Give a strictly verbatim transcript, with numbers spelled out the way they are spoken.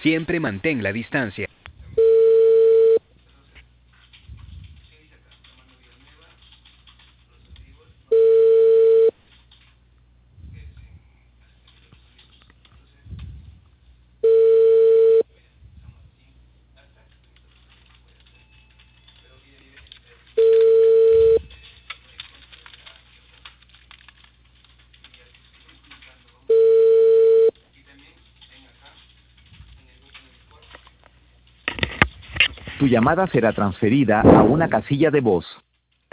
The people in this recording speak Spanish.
Siempre mantén la distancia. Tu llamada será transferida a una casilla de voz.